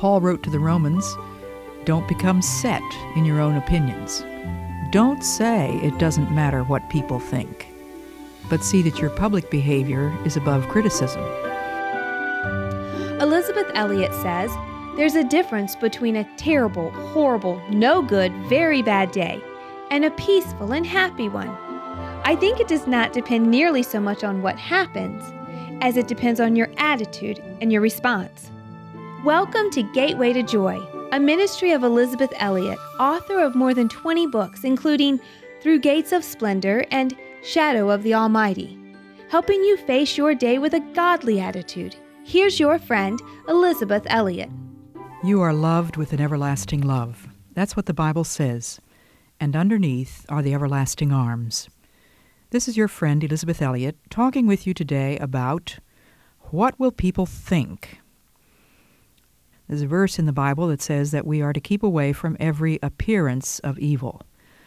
Paul wrote to the Romans, don't become set in your own opinions. Don't say it doesn't matter what people think, but see that your public behavior is above criticism. Elisabeth Elliot says, there's a difference between a terrible, horrible, no good, very bad day and a peaceful and happy one. I think it does not depend nearly so much on what happens as it depends on your attitude and your response. Welcome to Gateway to Joy, a ministry of Elisabeth Elliot, author of more than 20 books, including Through Gates of Splendor and Shadow of the Almighty, helping you face your day with a godly attitude. Here's your friend, Elisabeth Elliot. You are loved with an everlasting love. That's what the Bible says. And underneath are the everlasting arms. This is your friend, Elisabeth Elliot, talking with you today about what will people think? There's a verse in the Bible that says that we are to keep away from every appearance of evil.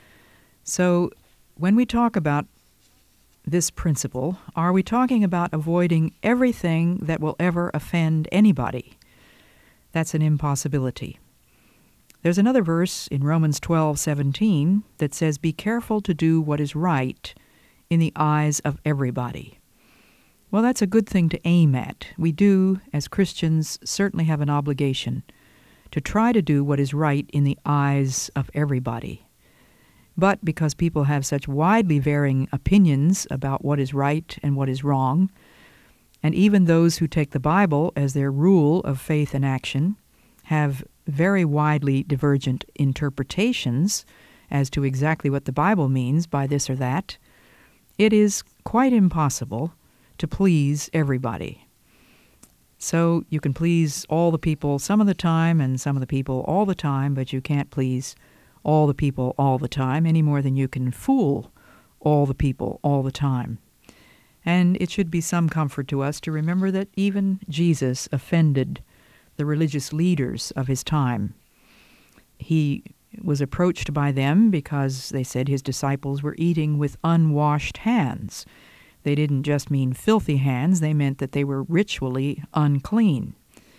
So when we talk about this principle, are we talking about avoiding everything that will ever offend anybody? That's an impossibility. There's another verse in Romans 12:17 that says, be careful to do what is right in the eyes of everybody. Well, that's a good thing to aim at. We do, as Christians, certainly have an obligation to try to do what is right in the eyes of everybody. But because people have such widely varying opinions about what is right and what is wrong, and even those who take the Bible as their rule of faith and action have very widely divergent interpretations as to exactly what the Bible means by this or that, it is quite impossible to please everybody. So you can please all the people some of the time and some of the people all the time, but you can't please all the people all the time any more than you can fool all the people all the time. And it should be some comfort to us to remember that even Jesus offended the religious leaders of his time. He was approached by them because they said his disciples were eating with unwashed hands. They didn't just mean filthy hands, they meant that they were ritually unclean.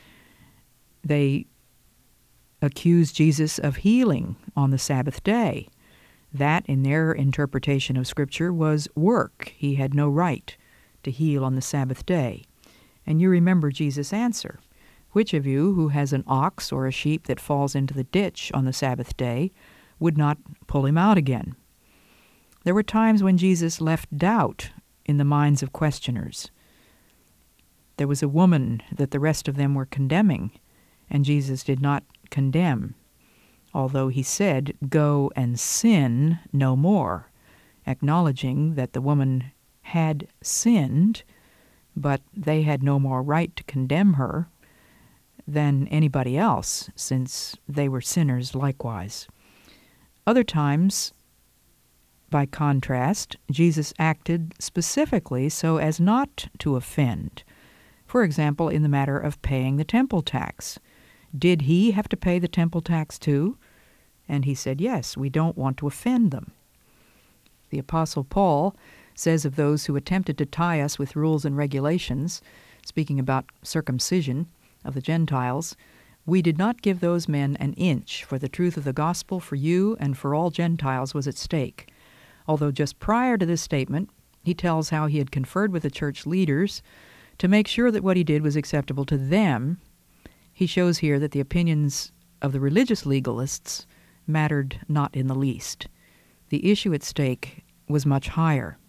They accused Jesus of healing on the Sabbath day. That, in their interpretation of Scripture, was work. He had no right to heal on the Sabbath day. And you remember Jesus' answer. Which of you who has an ox or a sheep that falls into the ditch on the Sabbath day would not pull him out again? There were times when Jesus left doubt in the minds of questioners. There was a woman that the rest of them were condemning, and Jesus did not condemn, although he said, go and sin no more, acknowledging that the woman had sinned, but they had no more right to condemn her than anybody else, since they were sinners likewise. Other times, by contrast, Jesus acted specifically so as not to offend. For example, in the matter of paying the temple tax. Did he have to pay the temple tax too? And he said, yes, we don't want to offend them. The Apostle Paul says of those who attempted to tie us with rules and regulations, speaking about circumcision of the Gentiles, we did not give those men an inch, for the truth of the gospel for you and for all Gentiles was at stake. Although just prior to this statement, he tells how he had conferred with the church leaders to make sure that what he did was acceptable to them. He shows here that the opinions of the religious legalists mattered not in the least. The issue at stake was much higher.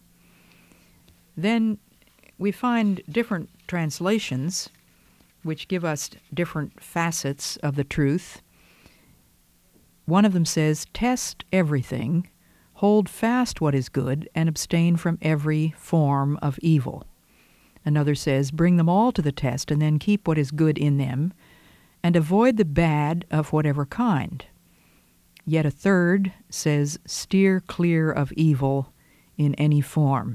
Then we find different translations which give us different facets of the truth. One of them says, test everything, hold fast what is good, and abstain from every form of evil. Another says, bring them all to the test, and then keep what is good in them, and avoid the bad of whatever kind. Yet a third says, steer clear of evil in any form.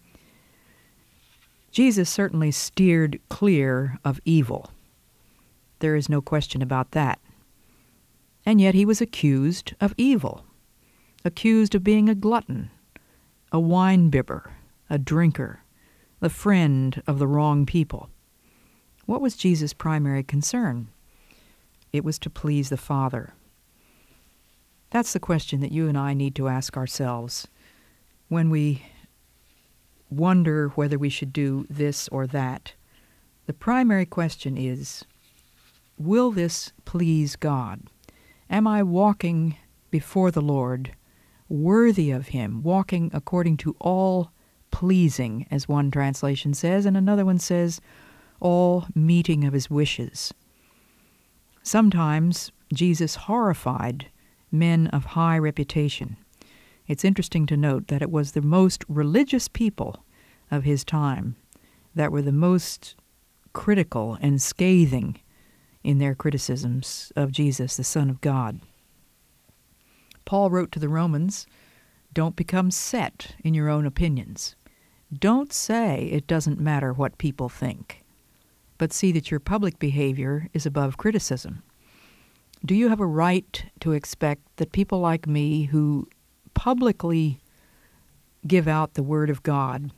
Jesus certainly steered clear of evil. There is no question about that. And yet he was accused of evil, accused of being a glutton, a wine-bibber, a drinker, the friend of the wrong people. What was Jesus' primary concern? It was to please the Father. That's the question that you and I need to ask ourselves when we wonder whether we should do this or that. The primary question is, will this please God? Am I walking before the Lord worthy of Him, walking according to all pleasing, as one translation says, and another one says, all meeting of His wishes? Sometimes Jesus horrified men of high reputation. It's interesting to note that it was the most religious people of His time that were the most critical and scathing in their criticisms of Jesus, the Son of God. Paul wrote to the Romans, don't become set in your own opinions. Don't say it doesn't matter what people think, but see that your public behavior is above criticism. Do you have a right to expect that people like me who publicly give out the Word of God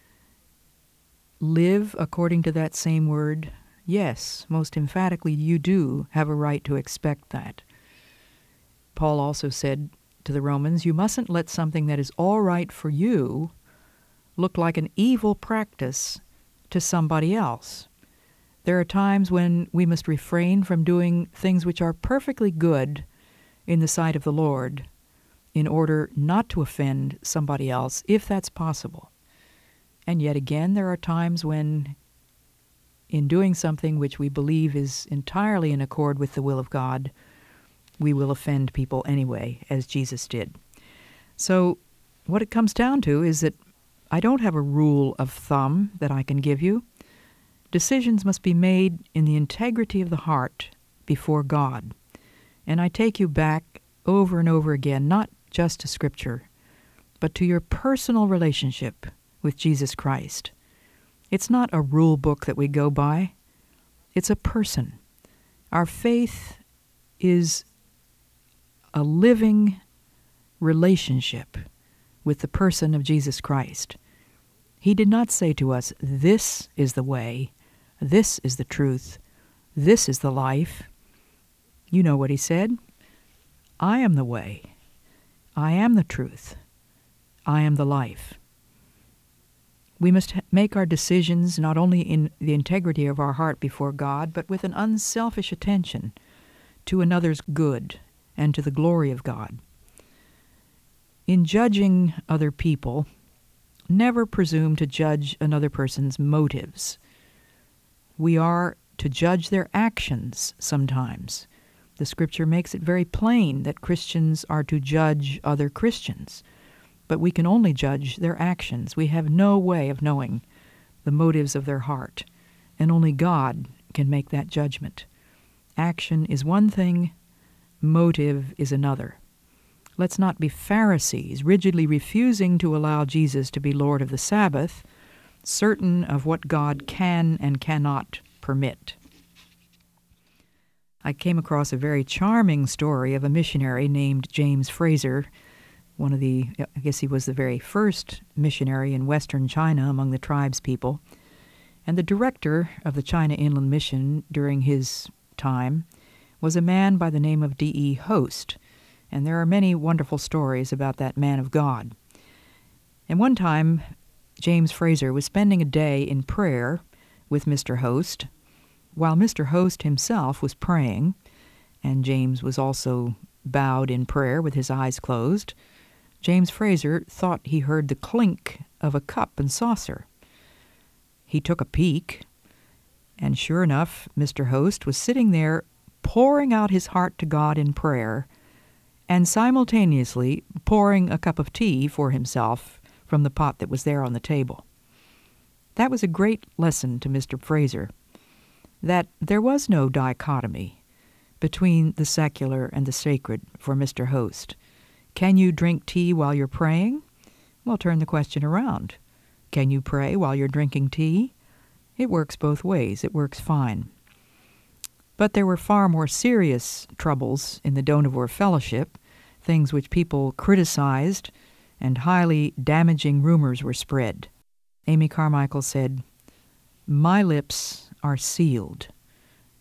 live according to that same Word? Yes, most emphatically, you do have a right to expect that. Paul also said to the Romans, you mustn't let something that is all right for you look like an evil practice to somebody else. There are times when we must refrain from doing things which are perfectly good in the sight of the Lord in order not to offend somebody else, if that's possible. And yet again, there are times when, in doing something which we believe is entirely in accord with the will of God, we will offend people anyway, as Jesus did. So what it comes down to is that I don't have a rule of thumb that I can give you. Decisions must be made in the integrity of the heart before God. And I take you back over and over again, not just to Scripture, but to your personal relationship with Jesus Christ. It's not a rule book that we go by. It's a person. Our faith is a living relationship with the person of Jesus Christ. He did not say to us, this is the way, this is the truth, this is the life. You know what He said. I am the way. I am the truth. I am the life. We must make our decisions not only in the integrity of our heart before God, but with an unselfish attention to another's good and to the glory of God. In judging other people, never presume to judge another person's motives. We are to judge their actions sometimes. The Scripture makes it very plain that Christians are to judge other Christians, but we can only judge their actions. We have no way of knowing the motives of their heart, and only God can make that judgment. Action is one thing, motive is another. Let's not be Pharisees, rigidly refusing to allow Jesus to be Lord of the Sabbath, certain of what God can and cannot permit. I came across a very charming story of a missionary named James Fraser, I guess he was the very first missionary in Western China among the tribes people. And the director of the China Inland Mission during his time was a man by the name of D.E. Host. And there are many wonderful stories about that man of God. And one time, James Fraser was spending a day in prayer with Mr. Host, while Mr. Host himself was praying, and James was also bowed in prayer with his eyes closed. James Fraser thought he heard the clink of a cup and saucer. He took a peek, and sure enough, Mr. Host was sitting there pouring out his heart to God in prayer, and simultaneously pouring a cup of tea for himself from the pot that was there on the table. That was a great lesson to Mr. Fraser, that there was no dichotomy between the secular and the sacred for Mr. Host. Can you drink tea while you're praying? Well, turn the question around. Can you pray while you're drinking tea? It works both ways. It works fine. But there were far more serious troubles in the Dohnavur Fellowship, things which people criticized, and highly damaging rumors were spread. Amy Carmichael said, "My lips are sealed.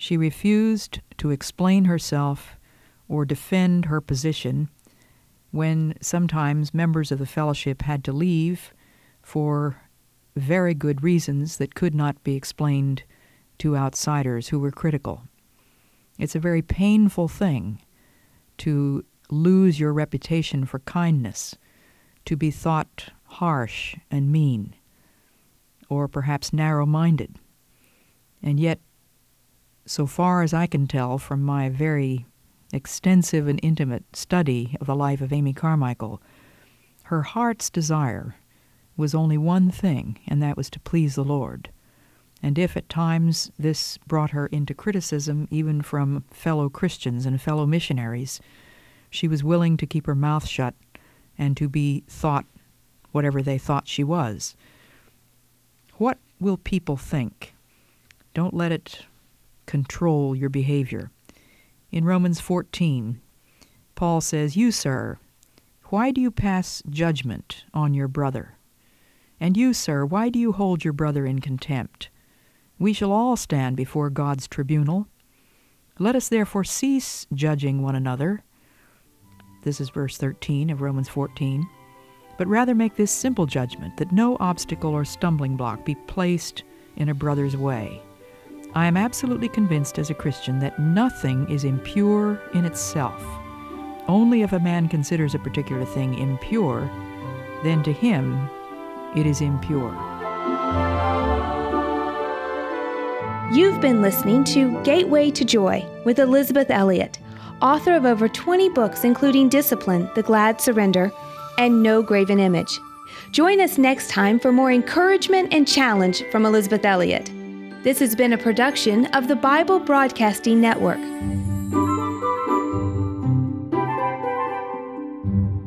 She refused to explain herself or defend her position when sometimes members of the fellowship had to leave for very good reasons that could not be explained to outsiders who were critical. It's a very painful thing to lose your reputation for kindness, to be thought harsh and mean, or perhaps narrow-minded. And yet, so far as I can tell from my very extensive and intimate study of the life of Amy Carmichael, her heart's desire was only one thing, and that was to please the Lord. And if at times this brought her into criticism, even from fellow Christians and fellow missionaries, she was willing to keep her mouth shut and to be thought whatever they thought she was. What will people think? Don't let it control your behavior. In Romans 14, Paul says, "You, sir, why do you pass judgment on your brother? And you, sir, why do you hold your brother in contempt? We shall all stand before God's tribunal. Let us therefore cease judging one another." This is verse 13 of Romans 14. "But rather make this simple judgment, that no obstacle or stumbling block be placed in a brother's way. I am absolutely convinced as a Christian that nothing is impure in itself. Only if a man considers a particular thing impure, then to him it is impure." You've been listening to Gateway to Joy with Elizabeth Elliot, author of over 20 books including Discipline, The Glad Surrender, and No Graven Image. Join us next time for more encouragement and challenge from Elizabeth Elliot. This has been a production of the Bible Broadcasting Network.